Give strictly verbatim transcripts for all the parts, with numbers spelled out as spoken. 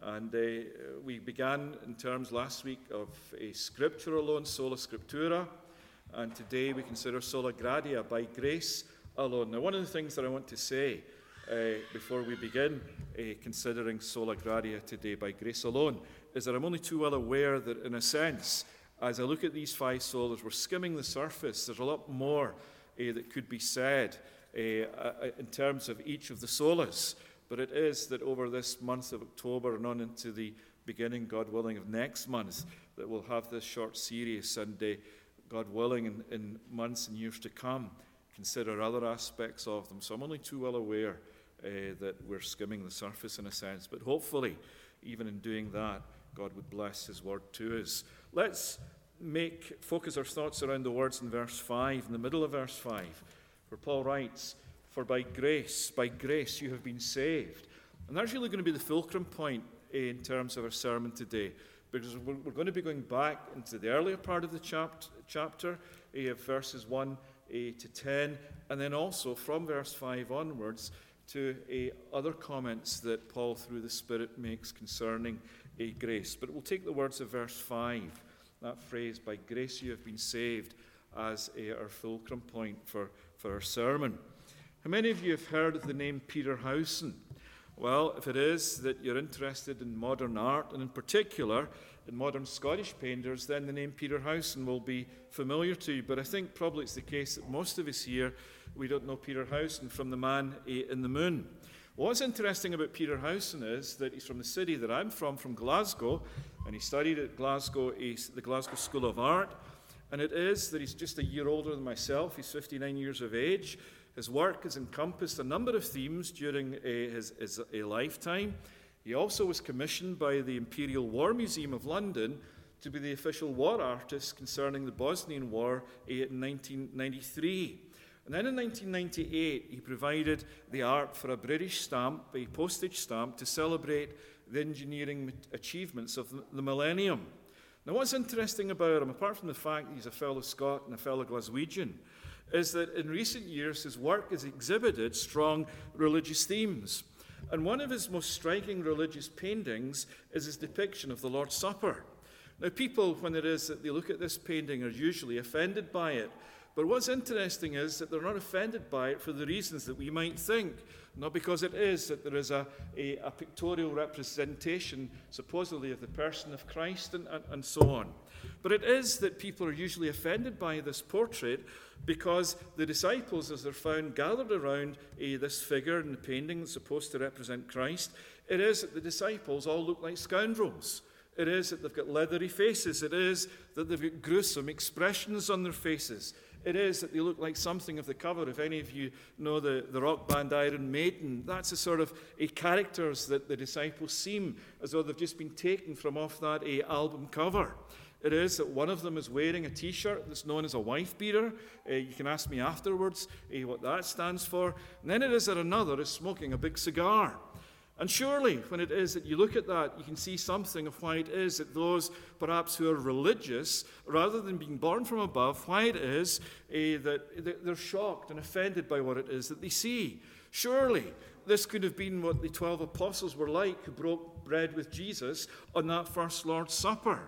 And uh, we began in terms last week of a scripture alone, sola scriptura, and today we consider sola gratia, by grace alone. Now, one of the things that I want to say uh, before we begin uh, considering sola gratia today, by grace alone, is that I'm only too well aware that, in a sense, as I look at these five solas, we're skimming the surface. There's a lot more uh, that could be said uh, uh, in terms of each of the solas. But it is that over this month of October and on into the beginning, God willing, of next month, that we'll have this short series, and uh, God willing, in, in months and years to come, consider other aspects of them. So I'm only too well aware uh, that we're skimming the surface in a sense. But hopefully, even in doing that, God would bless his word to us. Let's make focus our thoughts around the words in verse five, in the middle of verse five, where Paul writes, "For by grace, by grace you have been saved." And that's really going to be the fulcrum point in terms of our sermon today, because we're, we're going to be going back into the earlier part of the chapt- chapter, uh, verses one uh, to ten, and then also from verse five onwards to uh, other comments that Paul, through the Spirit, makes concerning uh, grace. But we'll take the words of verse five, that phrase, "by grace you have been saved," as uh, our fulcrum point for, for our sermon. How many of you have heard of the name Peter Howson? Well, if it is that you're interested in modern art, and in particular in modern Scottish painters, then the name Peter Howson will be familiar to you. But I think probably it's the case that most of us here, we don't know Peter Howson from The Man in the Moon. What's interesting about Peter Howson is that he's from the city that I'm from, from Glasgow, and he studied at Glasgow, the Glasgow School of Art. And it is that he's just a year older than myself. He's fifty-nine years of age. His work has encompassed a number of themes during uh, his, his a lifetime. He also was commissioned by the Imperial War Museum of London to be the official war artist concerning the Bosnian War uh, in nineteen ninety-three. And then in nineteen ninety-eight, he provided the art for a British stamp, a postage stamp, to celebrate the engineering achievements of the millennium. Now, what's interesting about him, apart from the fact that he's a fellow Scot and a fellow Glaswegian, is that in recent years his work has exhibited strong religious themes. And one of his most striking religious paintings is his depiction of the Lord's Supper. Now, people, when it is that they look at this painting, are usually offended by it. But what's interesting is that they're not offended by it for the reasons that we might think. Not because it is that there is a, a, a pictorial representation, supposedly, of the person of Christ and, and, and so on. But it is that people are usually offended by this portrait because the disciples, as they're found gathered around uh, this figure in the painting that's supposed to represent Christ, it is that the disciples all look like scoundrels. It is that they've got leathery faces. It is that they've got gruesome expressions on their faces. It is that they look like something of the cover. If any of you know the, the rock band Iron Maiden, that's the sort of a characters that the disciples seem as though they've just been taken from off that a album cover. It is that one of them is wearing a T-shirt that's known as a wife-beater. Uh, you can ask me afterwards uh, what that stands for. And then it is that another is smoking a big cigar. And surely, when it is that you look at that, you can see something of why it is that those, perhaps, who are religious, rather than being born from above, why it is uh, that they're shocked and offended by what it is that they see. Surely, this could have been what the twelve apostles were like who broke bread with Jesus on that first Lord's Supper.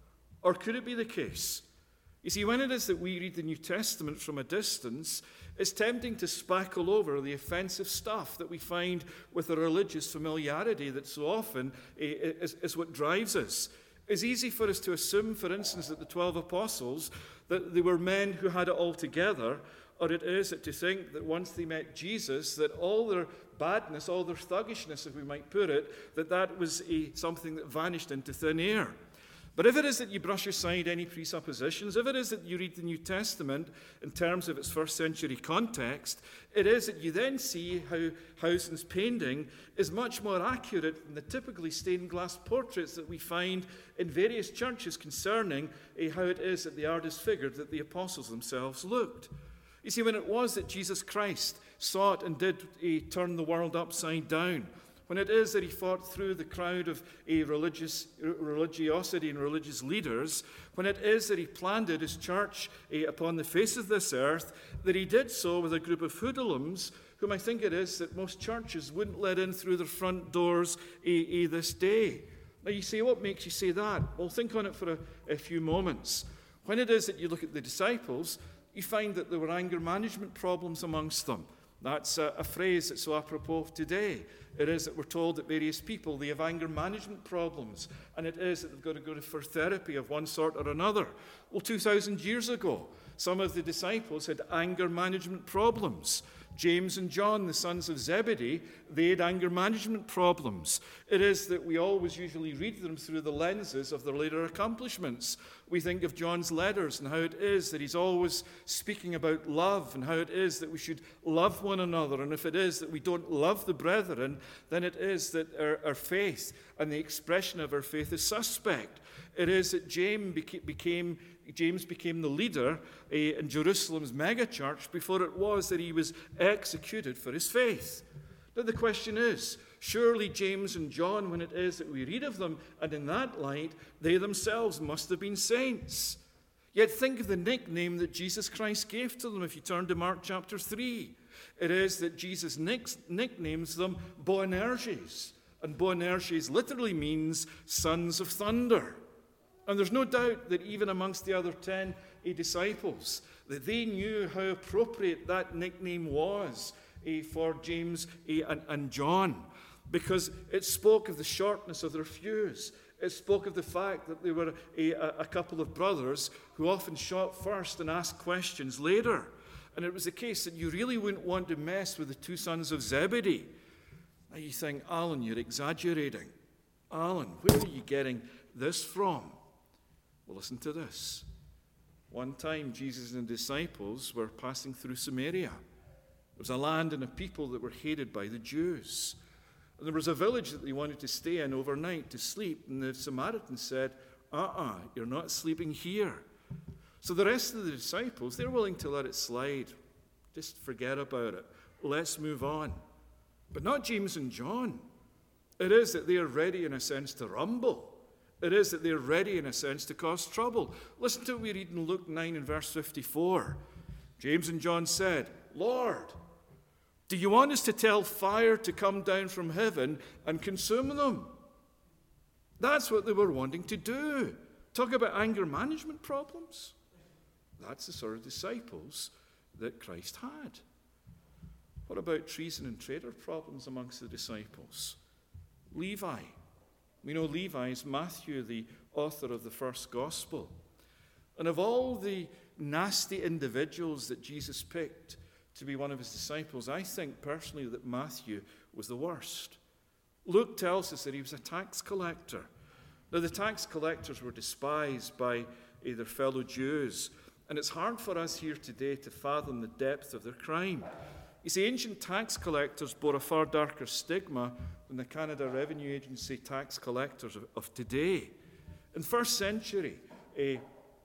Or could it be the case? You see, when it is that we read the New Testament from a distance, it's tempting to spackle over the offensive stuff that we find with the religious familiarity that so often is, is what drives us. It's easy for us to assume, for instance, that the twelve apostles, that they were men who had it all together, or it is that to think that once they met Jesus, that all their badness, all their thuggishness, if we might put it, that that was a, something that vanished into thin air. But if it is that you brush aside any presuppositions, if it is that you read the New Testament in terms of its first century context, it is that you then see how Howson's painting is much more accurate than the typically stained glass portraits that we find in various churches concerning uh, how it is that the artist figured that the apostles themselves looked. You see, when it was that Jesus Christ sought and did uh, turn the world upside down, when it is that he fought through the crowd of a religious religiosity and religious leaders, when it is that he planted his church uh, upon the face of this earth, that he did so with a group of hoodlums whom I think it is that most churches wouldn't let in through their front doors eh, eh, this day. Now you say, what makes you say that? Well, think on it for a, a few moments. When it is that you look at the disciples, you find that there were anger management problems amongst them. That's a, a phrase that's so apropos of today. It is that we're told that various people, they have anger management problems, and it is that they've got to go for therapy of one sort or another. Well, two thousand years ago, some of the disciples had anger management problems. James and John, the sons of Zebedee, they had anger management problems. It is that we always usually read them through the lenses of their later accomplishments. We think of John's letters and how it is that he's always speaking about love and how it is that we should love one another. And if it is that we don't love the brethren, then it is that our, our faith and the expression of our faith is suspect. It is that James became, James became the leader uh, in Jerusalem's megachurch before it was that he was executed for his faith. Now the question is, surely James and John, when it is that we read of them, and in that light, they themselves must have been saints. Yet think of the nickname that Jesus Christ gave to them if you turn to Mark chapter three. It is that Jesus nick- nicknames them Boanerges, and Boanerges literally means sons of thunder. And there's no doubt that even amongst the other ten eh, disciples, that they knew how appropriate that nickname was eh, for James eh, and, and John, because it spoke of the shortness of their fuse. It spoke of the fact that they were a, a couple of brothers who often shot first and asked questions later. And it was the case that you really wouldn't want to mess with the two sons of Zebedee. Now you think, Alan, you're exaggerating. Alan, where are you getting this from? Well, listen to this. One time, Jesus and the disciples were passing through Samaria. There was a land and a people that were hated by the Jews. And there was a village that they wanted to stay in overnight to sleep. And the Samaritans said, uh-uh, you're not sleeping here. So the rest of the disciples, they're willing to let it slide. Just forget about it. Let's move on. But not James and John. It is that they are ready, in a sense, to rumble. It is that they're ready, in a sense, to cause trouble. Listen to what we read in Luke nine and verse fifty-four. James and John said, Lord, do you want us to tell fire to come down from heaven and consume them? That's what they were wanting to do. Talk about anger management problems. That's the sort of disciples that Christ had. What about treason and traitor problems amongst the disciples? Levi. We know Levi is Matthew, the author of the first gospel. And of all the nasty individuals that Jesus picked to be one of his disciples, I think personally that Matthew was the worst. Luke tells us that he was a tax collector. Now, the tax collectors were despised by their fellow Jews, and it's hard for us here today to fathom the depth of their crime. You see, ancient tax collectors bore a far darker stigma than the Canada Revenue Agency tax collectors of, of today. In the first century, eh,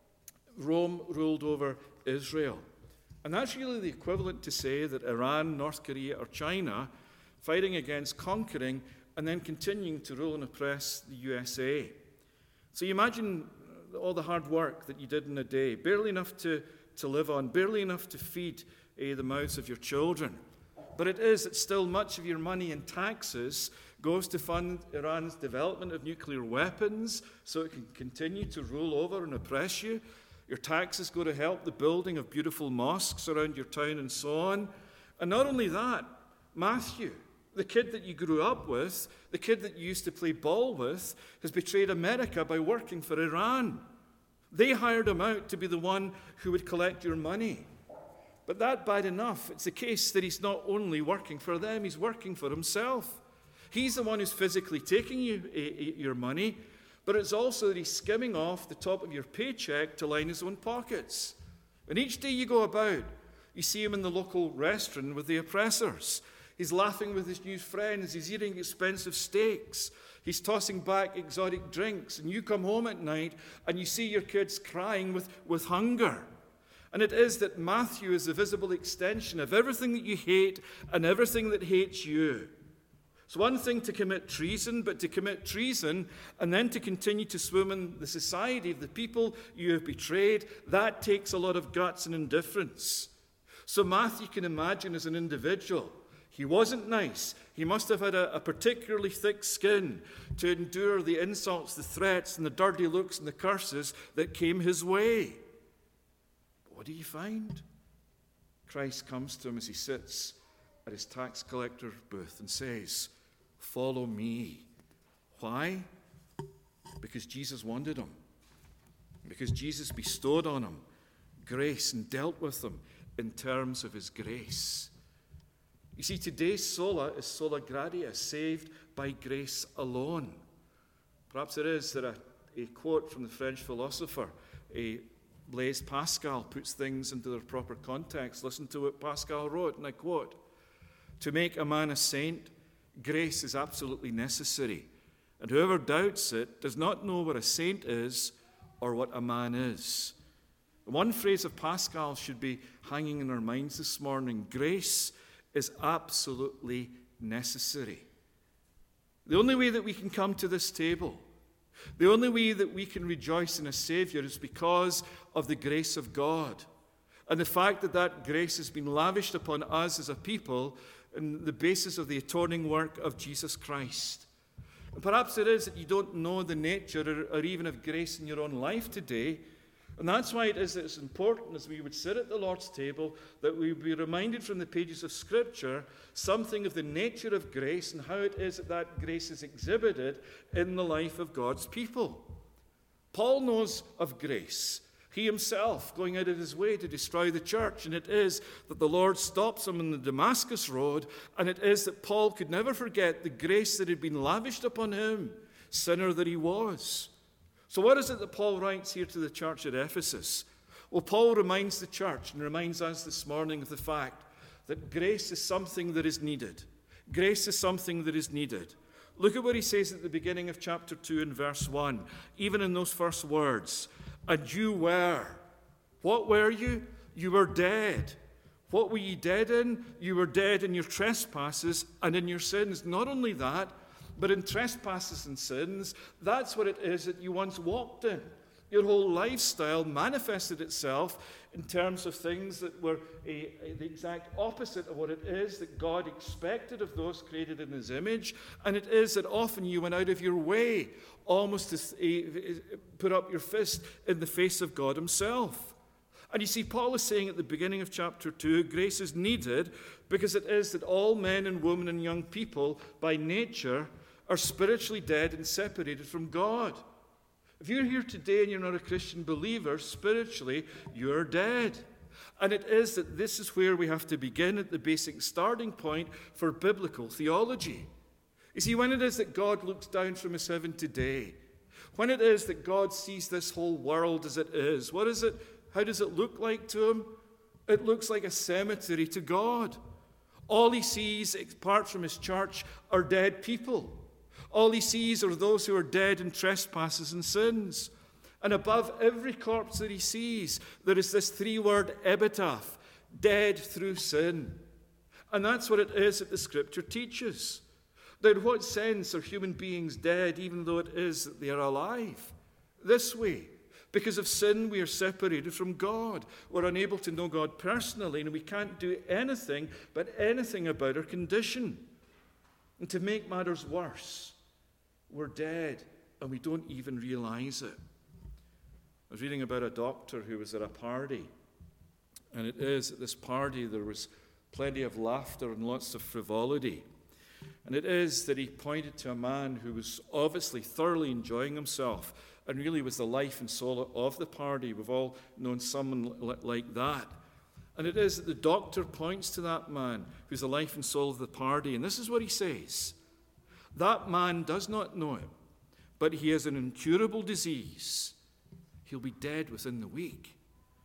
Rome ruled over Israel. And that's really the equivalent to say that Iran, North Korea, or China fighting against, conquering, and then continuing to rule and oppress the U S A. So you imagine all the hard work that you did in a day, barely enough to, to live on, barely enough to feed uh, the mouths of your children. But it is that still much of your money in taxes goes to fund Iran's development of nuclear weapons so it can continue to rule over and oppress you. Your taxes go to help the building of beautiful mosques around your town and so on. And not only that, Matthew, the kid that you grew up with, the kid that you used to play ball with, has betrayed America by working for Iran. They hired him out to be the one who would collect your money. But that bad enough. It's the case that he's not only working for them, he's working for himself. He's the one who's physically taking you, your money, but it's also that he's skimming off the top of your paycheck to line his own pockets. And each day you go about, you see him in the local restaurant with the oppressors. He's laughing with his new friends. He's eating expensive steaks. He's tossing back exotic drinks. And you come home at night and you see your kids crying with, with hunger. And it is that Matthew is the visible extension of everything that you hate and everything that hates you. It's one thing to commit treason, but to commit treason and then to continue to swim in the society of the people you have betrayed, that takes a lot of guts and indifference. So Matthew can imagine as an individual He wasn't nice. He must have had a, a particularly thick skin to endure the insults, the threats, and the dirty looks and the curses that came his way. But what do you find? Christ comes to him as he sits at his tax collector's booth and says, "Follow me." Why? Because Jesus wanted him. Because Jesus bestowed on him grace and dealt with him in terms of his grace. You see, today's sola is sola gratia, saved by grace alone. Perhaps it is that a, a quote from the French philosopher, a Blaise Pascal, puts things into their proper context. Listen to what Pascal wrote, and I quote, "To make a man a saint, grace is absolutely necessary, and whoever doubts it does not know what a saint is or what a man is." One phrase of Pascal should be hanging in our minds this morning: grace is absolutely necessary. The only way that we can come to this table, the only way that we can rejoice in a Savior is because of the grace of God and the fact that that grace has been lavished upon us as a people on the basis of the atoning work of Jesus Christ. And perhaps it is that you don't know the nature or, or even of grace in your own life today. And that's why it is that it's important as we would sit at the Lord's table that we be reminded from the pages of Scripture something of the nature of grace and how it is that that grace is exhibited in the life of God's people. Paul knows of grace. He himself going out of his way to destroy the church, and it is that the Lord stops him on the Damascus road, and it is that Paul could never forget the grace that had been lavished upon him, sinner that he was. So what is it that Paul writes here to the church at Ephesus? Well, Paul reminds the church and reminds us this morning of the fact that grace is something that is needed. Grace is something that is needed. Look at what he says at the beginning of chapter two and verse one, even in those first words. "And you were." What were you? You were dead. What were ye dead in? You were dead in your trespasses and in your sins. Not only that, but in trespasses and sins, that's what it is that you once walked in. Your whole lifestyle manifested itself in terms of things that were a, a, the exact opposite of what it is that God expected of those created in his image. And it is that often you went out of your way almost to uh, put up your fist in the face of God himself. And you see, Paul is saying at the beginning of chapter two, grace is needed because it is that all men and women and young people by nature are spiritually dead and separated from God. If you're here today and you're not a Christian believer, spiritually, you're dead. And it is that this is where we have to begin at the basic starting point for biblical theology. You see, when it is that God looks down from his heaven today, when it is that God sees this whole world as it is, what is it? How does it look like to him? It looks like a cemetery to God. All he sees, apart from his church, are dead people. All he sees are those who are dead in trespasses and sins. And above every corpse that he sees, there is this three-word epitaph, dead through sin. And that's what it is that the Scripture teaches. That in what sense are human beings dead, even though it is that they are alive? This way. Because of sin, we are separated from God. We're unable to know God personally, and we can't do anything but anything about our condition. And to make matters worse, we're dead, and we don't even realize it. I was reading about a doctor who was at a party, and it is at this party there was plenty of laughter and lots of frivolity. And it is that he pointed to a man who was obviously thoroughly enjoying himself and really was the life and soul of the party. We've all known someone like that. And it is that the doctor points to that man who's the life and soul of the party, and this is what he says. That man does not know it, but he has an incurable disease. He'll be dead within the week.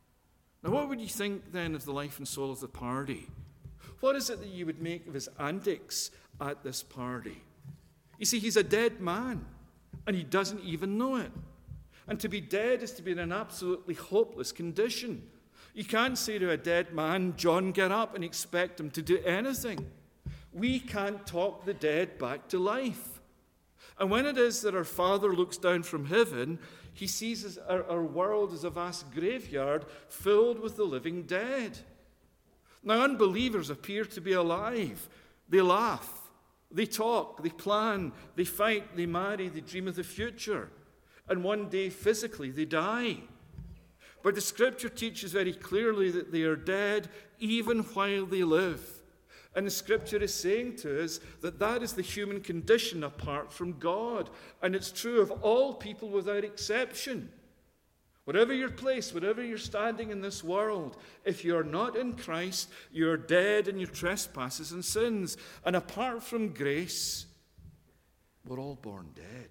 Now, what would you think then of the life and soul of the party? What is it that you would make of his antics at this party? You see, he's a dead man, and he doesn't even know it. And to be dead is to be in an absolutely hopeless condition. You can't say to a dead man, John, get up, and expect him to do anything. We can't talk the dead back to life. And when it is that our Father looks down from heaven, he sees our, our world as a vast graveyard filled with the living dead. Now, unbelievers appear to be alive, They laugh, they talk, they plan, they fight, they marry, they dream of the future. And one day, physically, they die. But the Scripture teaches very clearly that they are dead even while they live. And the Scripture is saying to us that that is the human condition apart from God. And it's true of all people without exception. Whatever your place, whatever you're standing in this world, if you're not in Christ, you're dead in your trespasses and sins. And apart from grace, we're all born dead.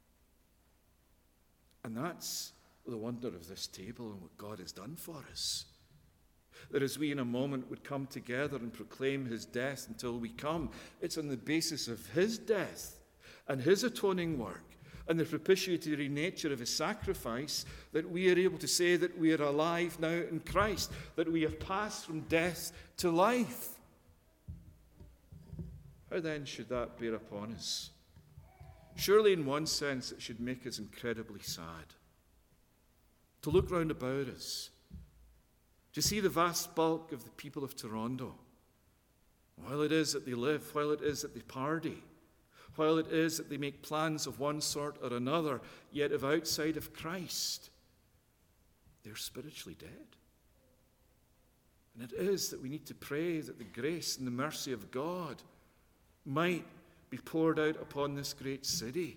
And that's the wonder of this table and what God has done for us. That as we in a moment would come together and proclaim his death until we come, it's on the basis of his death and his atoning work and the propitiatory nature of his sacrifice that we are able to say that we are alive now in Christ, that we have passed from death to life. How then should that bear upon us? Surely in one sense it should make us incredibly sad. To look round about us, to see the vast bulk of the people of Toronto, while it is that they live, while it is that they party, while it is that they make plans of one sort or another, yet if outside of Christ, they're spiritually dead. And it is that we need to pray that the grace and the mercy of God might be poured out upon this great city.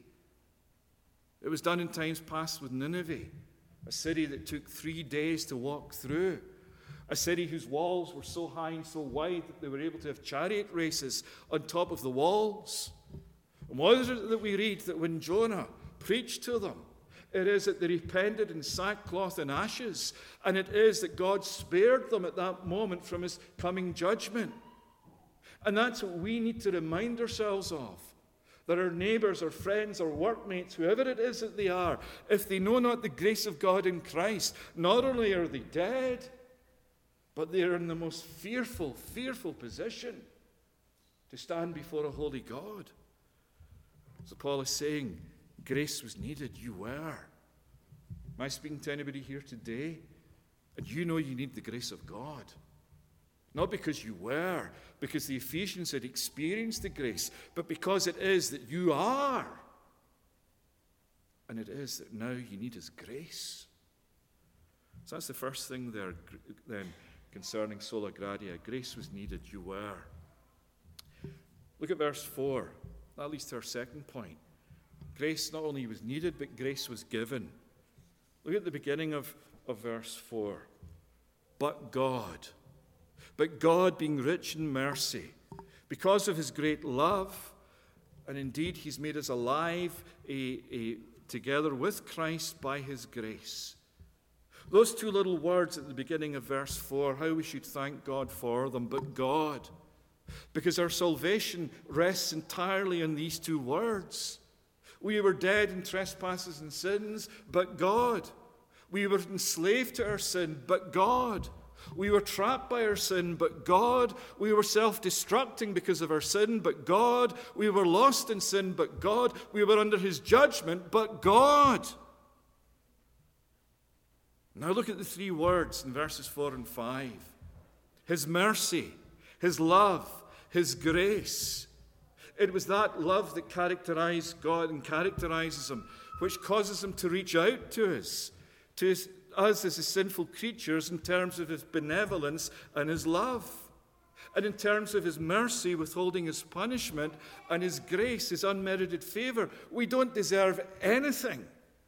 It was done in times past with Nineveh, a city that took three days to walk through, a city whose walls were so high and so wide that they were able to have chariot races on top of the walls. And what is it that we read? That when Jonah preached to them, it is that they repented in sackcloth and ashes, and it is that God spared them at that moment from his coming judgment. And that's what we need to remind ourselves of. That our neighbours, our friends, our workmates, whoever it is that they are, if they know not the grace of God in Christ, not only are they dead, but they are in the most fearful, fearful position to stand before a holy God. So Paul is saying, grace was needed. You were. Am I speaking to anybody here today? And you know you need the grace of God. Not because you were, because the Ephesians had experienced the grace, but because it is that you are. And it is that now you need his grace. So that's the first thing there then concerning Sola Gradia. Grace was needed, you were. Look at verse four. That leads to our second point. Grace not only was needed, but grace was given. Look at the beginning of, of verse four. But God. But God, being rich in mercy, because of his great love, and indeed he's made us alive a, a, together with Christ by his grace. Those two little words at the beginning of verse four, how we should thank God for them. But God, because our salvation rests entirely on these two words. We were dead in trespasses and sins, but God. We were enslaved to our sin, but God. We were trapped by our sin, but God. We were self-destructing because of our sin, but God. We were lost in sin, but God. We were under his judgment, but God. Now look at the three words in verses four and five. His mercy, his love, his grace. It was that love that characterized God and characterizes him, which causes him to reach out to us, to his us as his sinful creatures in terms of his benevolence and his love, and in terms of his mercy, withholding his punishment, and his grace, his unmerited favor. We don't deserve anything,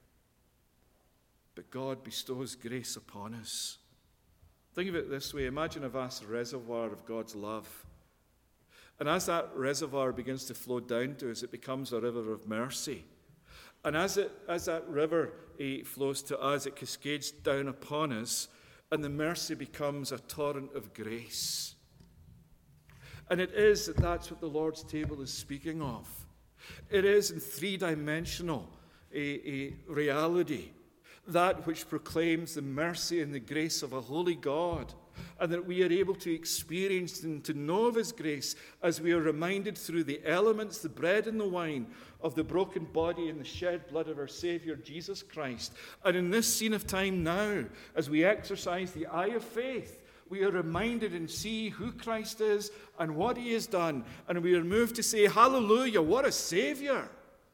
but God bestows grace upon us. Think of it this way. Imagine a vast reservoir of God's love, and as that reservoir begins to flow down to us, it becomes a river of mercy. And as it as that river eh, flows to us, it cascades down upon us, and the mercy becomes a torrent of grace. And it is that that's what the Lord's table is speaking of. It is in three-dimensional a, a reality, that which proclaims the mercy and the grace of a holy God, and that we are able to experience and to know of his grace as we are reminded through the elements, the bread and the wine, of the broken body and the shed blood of our Savior, Jesus Christ. And in this scene of time now, as we exercise the eye of faith, we are reminded and see who Christ is and what he has done. And we are moved to say, hallelujah, what a Savior.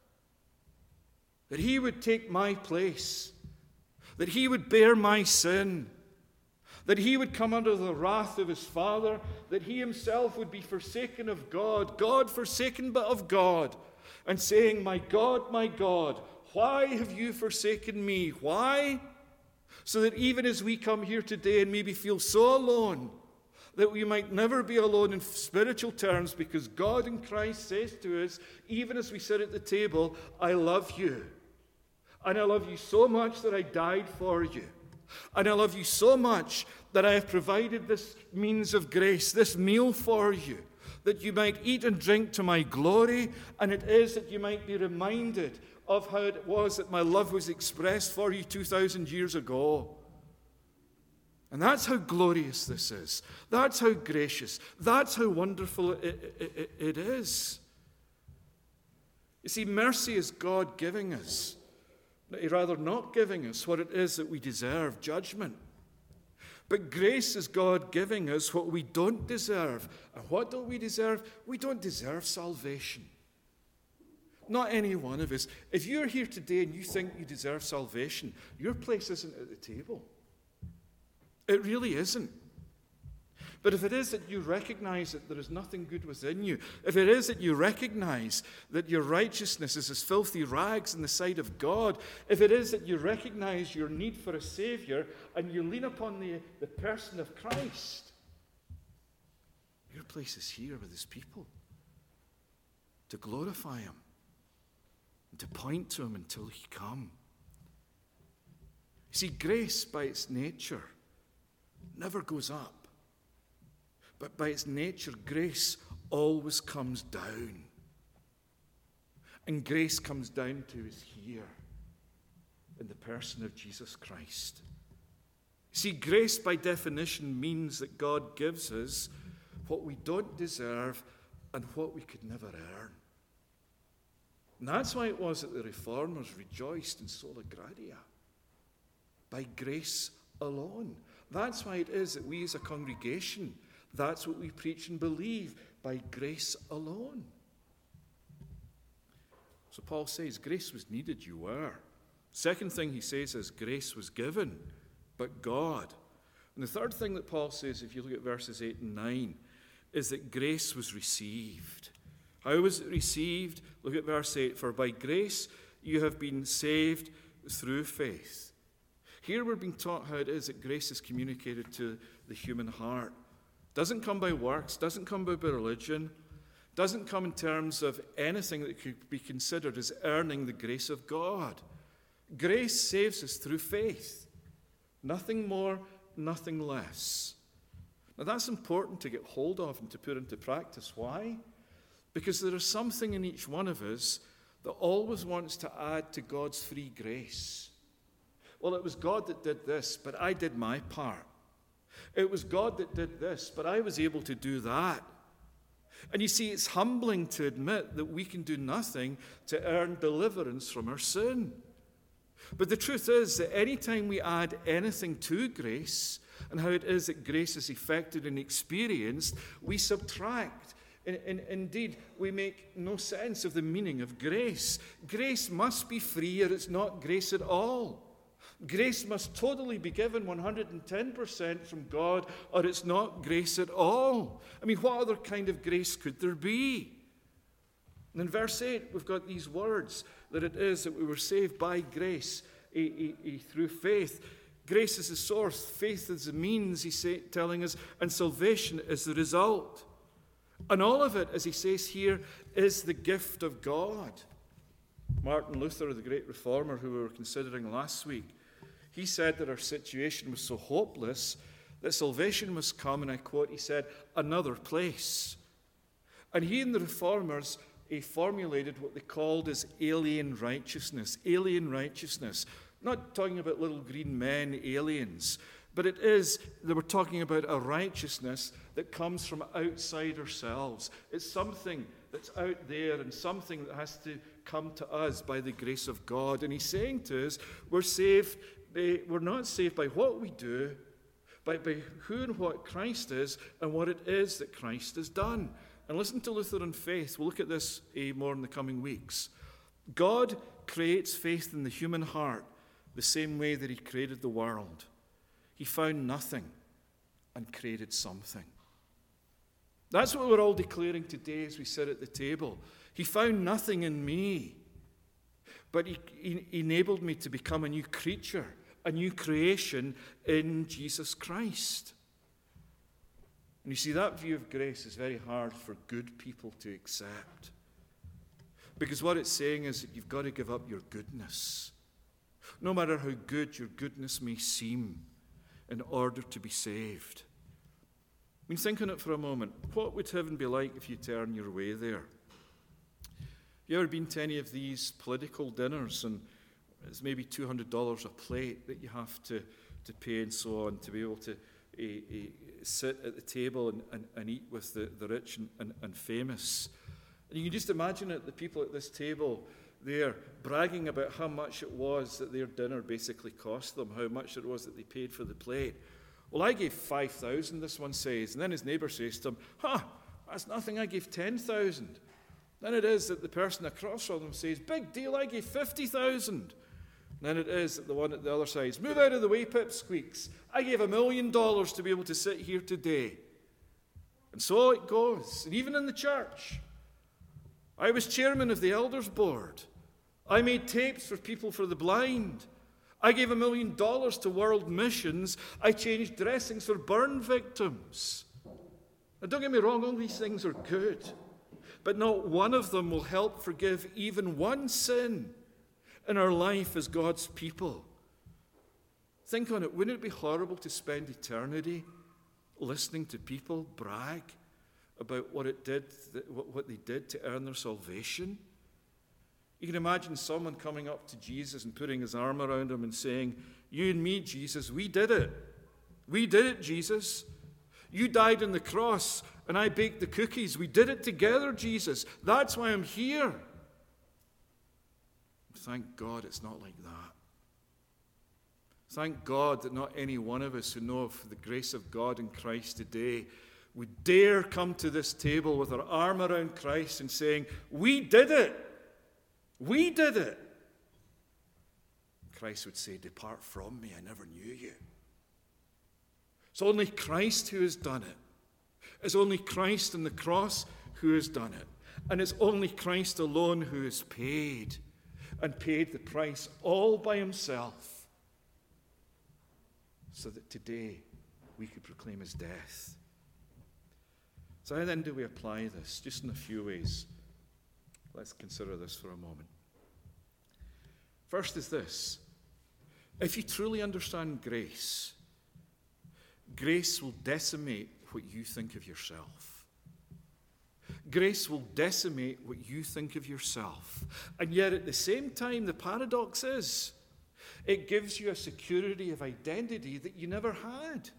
That he would take my place. That he would bear my sin. That he would come under the wrath of his Father. That he himself would be forsaken of God. God forsaken but of God. And saying, my God, my God, why have you forsaken me? Why? So that even as we come here today and maybe feel so alone, that we might never be alone in spiritual terms, because God in Christ says to us, even as we sit at the table, I love you. And I love you so much that I died for you. And I love you so much that I have provided this means of grace, this meal for you, that you might eat and drink to my glory, and it is that you might be reminded of how it was that my love was expressed for you two thousand years ago. And that's how glorious this is. That's how gracious. That's how wonderful it, it, it is. You see, mercy is God giving us, rather not giving us what it is that we deserve, judgment. But grace is God giving us what we don't deserve. And what don't we deserve? We don't deserve salvation. Not any one of us. If you're here today and you think you deserve salvation, your place isn't at the table. It really isn't. But if it is that you recognize that there is nothing good within you, if it is that you recognize that your righteousness is as filthy rags in the sight of God, if it is that you recognize your need for a Savior and you lean upon the, the person of Christ, your place is here with his people to glorify him and to point to him until he come. You see, grace by its nature never goes up. But by its nature, grace always comes down. And grace comes down to us here in the person of Jesus Christ. See, grace by definition means that God gives us what we don't deserve and what we could never earn. And that's why it was that the Reformers rejoiced in Sola Gratia. By grace alone. That's why it is that we as a congregation, that's what we preach and believe, by grace alone. So Paul says grace was needed, you were. Second thing he says is grace was given, but God. And the third thing that Paul says, if you look at verses eight and nine, is that grace was received. How was it received? Look at verse eight. For by grace you have been saved through faith. Here we're being taught how it is that grace is communicated to the human heart. Doesn't come by works, doesn't come by religion, doesn't come in terms of anything that could be considered as earning the grace of God. Grace saves us through faith. Nothing more, nothing less. Now that's important to get hold of and to put into practice. Why? Because there is something in each one of us that always wants to add to God's free grace. Well, it was God that did this, but I did my part. It was God that did this, but I was able to do that. And you see, it's humbling to admit that we can do nothing to earn deliverance from our sin. But the truth is that any time we add anything to grace, and how it is that grace is effected and experienced, we subtract. And, and indeed, we make no sense of the meaning of grace. Grace must be free, or it's not grace at all. Grace must totally be given one hundred ten percent from God, or it's not grace at all. I mean, what other kind of grace could there be? And in verse eight, we've got these words, that it is that we were saved by grace a, a, a, through faith. Grace is the source, faith is the means, he's say, telling us, and salvation is the result. And all of it, as he says here, is the gift of God. Martin Luther, the great reformer who we were considering last week, he said that our situation was so hopeless that salvation must come, and I quote, he said, another place. And he and the reformers, he formulated what they called as alien righteousness. Alien righteousness. Not talking about little green men, aliens, but it is, they were talking about a righteousness that comes from outside ourselves. It's something that's out there and something that has to come to us by the grace of God. And he's saying to us, we're saved, we're not saved by what we do, by, by who and what Christ is and what it is that Christ has done. And listen to Lutheran faith. We'll look at this uh, more in the coming weeks. God creates faith in the human heart the same way that he created the world. He found nothing and created something. That's what we're all declaring today as we sit at the table. He found nothing in me, but he, he enabled me to become a new creature, a new creation in Jesus Christ. And you see, that view of grace is very hard for good people to accept. Because what it's saying is that you've got to give up your goodness, no matter how good your goodness may seem, in order to be saved. I mean, think on it for a moment. What would heaven be like if you turn your way there? Have you ever been to any of these political dinners, and it's maybe two hundred dollars a plate that you have to, to pay and so on to be able to uh, uh, sit at the table and, and, and eat with the, the rich and, and, and famous? And you can just imagine it, the people at this table there bragging about how much it was that their dinner basically cost them, how much it was that they paid for the plate. Well, I gave five thousand, this one says. And then his neighbour says to him, "Ha, that's nothing, I gave ten thousand. Then it is that the person across from them says, "Big deal, I gave fifty thousand. Then it is that the one at the other side says, "Move out of the way, pipsqueaks. I gave a million dollars to be able to sit here today." And so it goes. And even in the church, I was chairman of the elders board. I made tapes for People for the Blind. I gave a million dollars to world missions. I changed dressings for burn victims. Now, don't get me wrong, all these things are good. But not one of them will help forgive even one sin in our life as God's people. Think on it. Wouldn't it be horrible to spend eternity listening to people brag about what it did, what they did to earn their salvation? You can imagine someone coming up to Jesus and putting his arm around him and saying, "You and me, Jesus, we did it. We did it, Jesus. You died on the cross and I baked the cookies. We did it together, Jesus. That's why I'm here." Thank God it's not like that. Thank God that not any one of us who know of the grace of God in Christ today would dare come to this table with our arm around Christ and saying, "We did it. We did it." Christ would say, "Depart from me, I never knew you." It's only Christ who has done it. It's only Christ on the cross who has done it. And it's only Christ alone who has paid, and paid the price all by himself, so that today we could proclaim his death. So how then do we apply this? Just in a few ways. Let's consider this for a moment. First is this. If you truly understand grace, grace will decimate what you think of yourself. Grace will decimate what you think of yourself. And yet at the same time, the paradox is, it gives you a security of identity that you never had.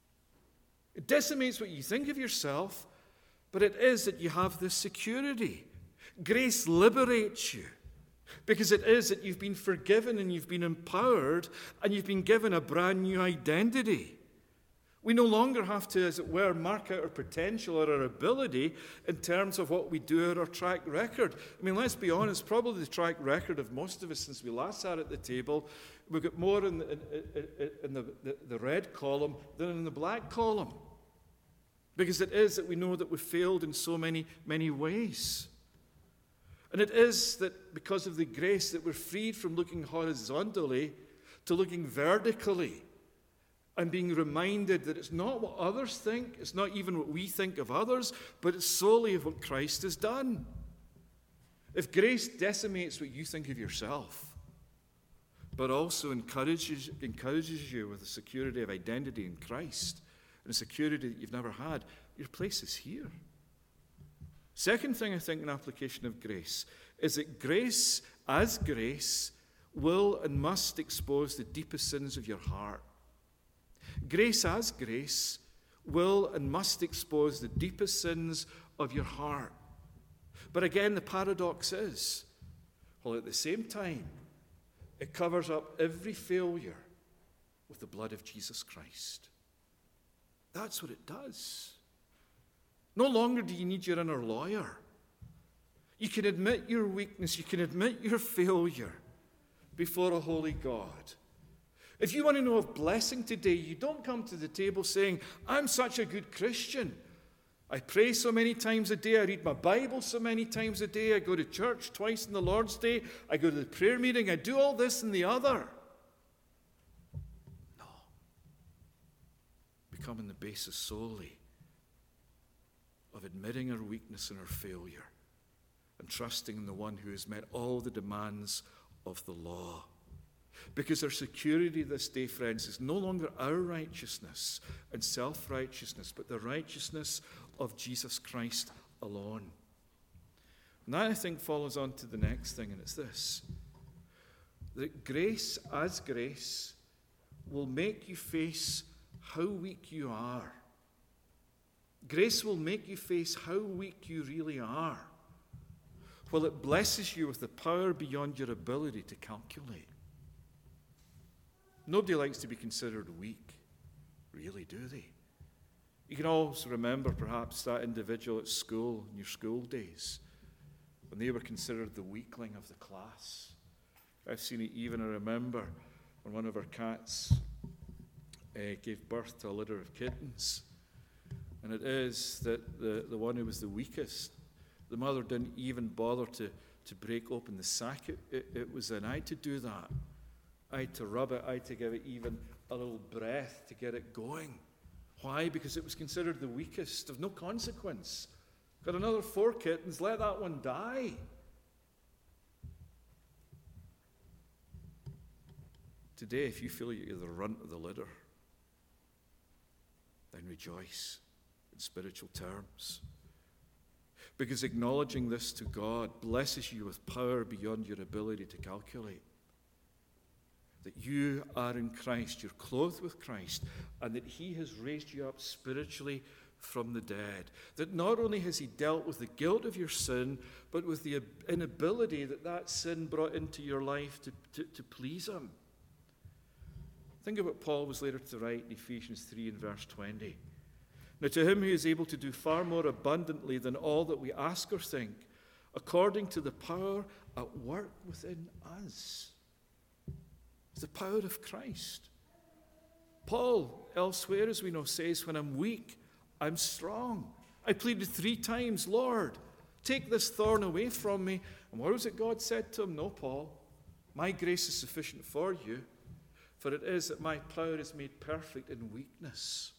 It decimates what you think of yourself, but it is that you have this security. Grace liberates you, because it is that you've been forgiven and you've been empowered and you've been given a brand new identity. We no longer have to, as it were, mark out our potential or our ability in terms of what we do at our track record. I mean, let's be honest, probably the track record of most of us since we last sat at the table, we've got more in the, in, in the, the, the red column than in the black column. Because it is that we know that we've failed in so many, many ways. And it is that because of the grace that we're freed from looking horizontally to looking vertically and being reminded that it's not what others think, it's not even what we think of others, but it's solely of what Christ has done. If grace decimates what you think of yourself, but also encourages, encourages you with a security of identity in Christ and a security that you've never had, your place is here. Second thing I think in application of grace is that grace, as grace, will and must expose the deepest sins of your heart. Grace as grace will and must expose the deepest sins of your heart. But again, the paradox is, while at the same time, it covers up every failure with the blood of Jesus Christ. That's what it does. No longer do you need your inner lawyer. You can admit your weakness. You can admit your failure before a holy God. If you want to know of blessing today, you don't come to the table saying, I'm such a good Christian. I pray so many times a day. I read my Bible so many times a day. I go to church twice on the Lord's Day. I go to the prayer meeting. I do all this and the other. No. Becoming the basis solely of admitting our weakness and our failure and trusting in the one who has met all the demands of the law. Because our security this day, friends, is no longer our righteousness and self-righteousness, but the righteousness of Jesus Christ alone. And that, I think, follows on to the next thing, and it's this. That grace as grace will make you face how weak you are. Grace will make you face how weak you really are, while it blesses you with the power beyond your ability to calculate. Nobody likes to be considered weak, really, do they? You can also remember perhaps that individual at school, in your school days, when they were considered the weakling of the class. I've seen it even, I remember, when one of our cats uh, gave birth to a litter of kittens. And it is that the, the one who was the weakest, the mother didn't even bother to, to break open the sack it, it, it was in. I had to do that. I had to rub it. I had to give it even a little breath to get it going. Why? Because it was considered the weakest, of no consequence. Got another four kittens, let that one die. Today, if you feel you're the runt of the litter, then rejoice in spiritual terms. Because acknowledging this to God blesses you with power beyond your ability to calculate. That you are in Christ, you're clothed with Christ, and that he has raised you up spiritually from the dead. That not only has he dealt with the guilt of your sin, but with the inability that that sin brought into your life to, to, to please him. Think of what Paul was later to write in Ephesians three and verse twenty. Now to him who is able to do far more abundantly than all that we ask or think, according to the power at work within us. The power of Christ. Paul, elsewhere, as we know, says, when I'm weak, I'm strong. I pleaded three times, Lord, take this thorn away from me. And what was it God said to him? No, Paul, my grace is sufficient for you, for it is that my power is made perfect in weakness.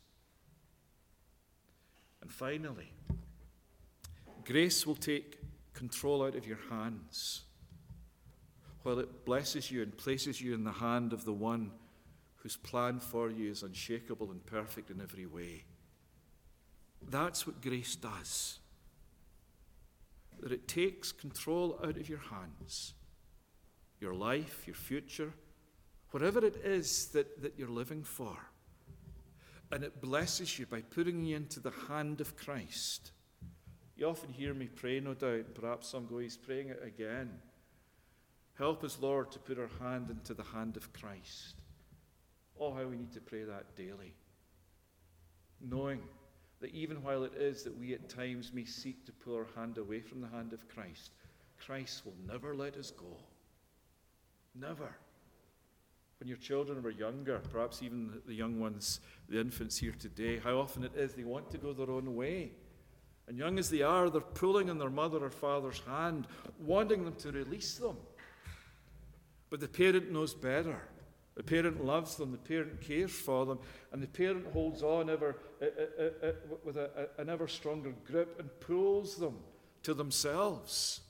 And finally, grace will take control out of your hands, while it blesses you and places you in the hand of the one whose plan for you is unshakable and perfect in every way. That's what grace does. That it takes control out of your hands, your life, your future, whatever it is that, that you're living for. And it blesses you by putting you into the hand of Christ. You often hear me pray, no doubt, perhaps some go, he's praying it again. Help us, Lord, to put our hand into the hand of Christ. Oh, how we need to pray that daily. Knowing that even while it is that we at times may seek to pull our hand away from the hand of Christ, Christ will never let us go. Never. When your children were younger, perhaps even the young ones, the infants here today, how often it is they want to go their own way. And young as they are, they're pulling on their mother or father's hand, wanting them to release them. But the parent knows better. The parent loves them, the parent cares for them, and the parent holds on ever, uh, uh, uh, with a, a, an ever stronger grip and pulls them to themselves.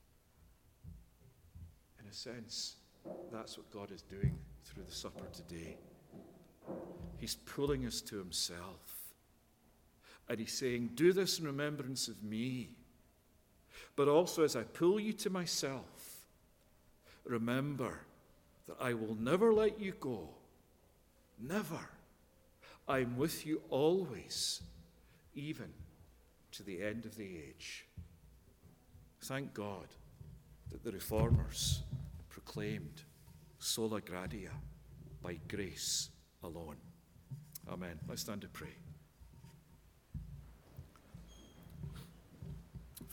In a sense, that's what God is doing through the supper today. He's pulling us to himself. And he's saying, do this in remembrance of me. But also as I pull you to myself, remember that I will never let you go. Never. I'm with you always, even to the end of the age. Thank God that the Reformers proclaimed sola gratia, by grace alone. Amen. Let's stand to pray.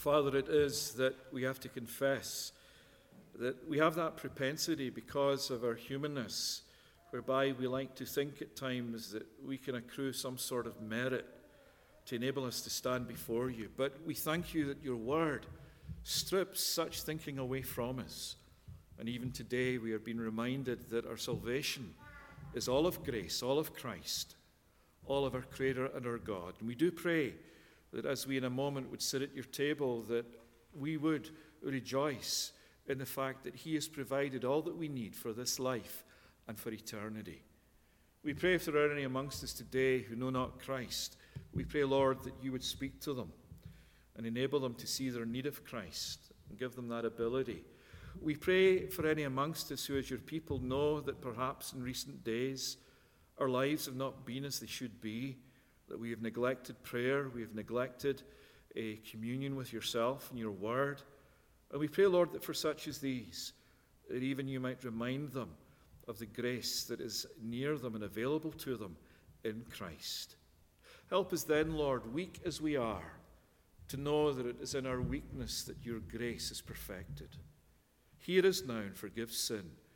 Father, it is that we have to confess that we have that propensity because of our humanness, whereby we like to think at times that we can accrue some sort of merit to enable us to stand before you. But we thank you that your word strips such thinking away from us. And even today we are being reminded that our salvation is all of grace, all of Christ, all of our Creator and our God. And we do pray that as we in a moment would sit at your table, that we would rejoice in the fact that he has provided all that we need for this life and for eternity. We pray if there are any amongst us today who know not Christ, we pray, Lord, that you would speak to them and enable them to see their need of Christ and give them that ability. We pray for any amongst us who, as your people, know that perhaps in recent days our lives have not been as they should be, that we have neglected prayer, we have neglected a communion with yourself and your word. And we pray, Lord, that for such as these, that even you might remind them of the grace that is near them and available to them in Christ. Help us then, Lord, weak as we are, to know that it is in our weakness that your grace is perfected. Hear us now and forgive sin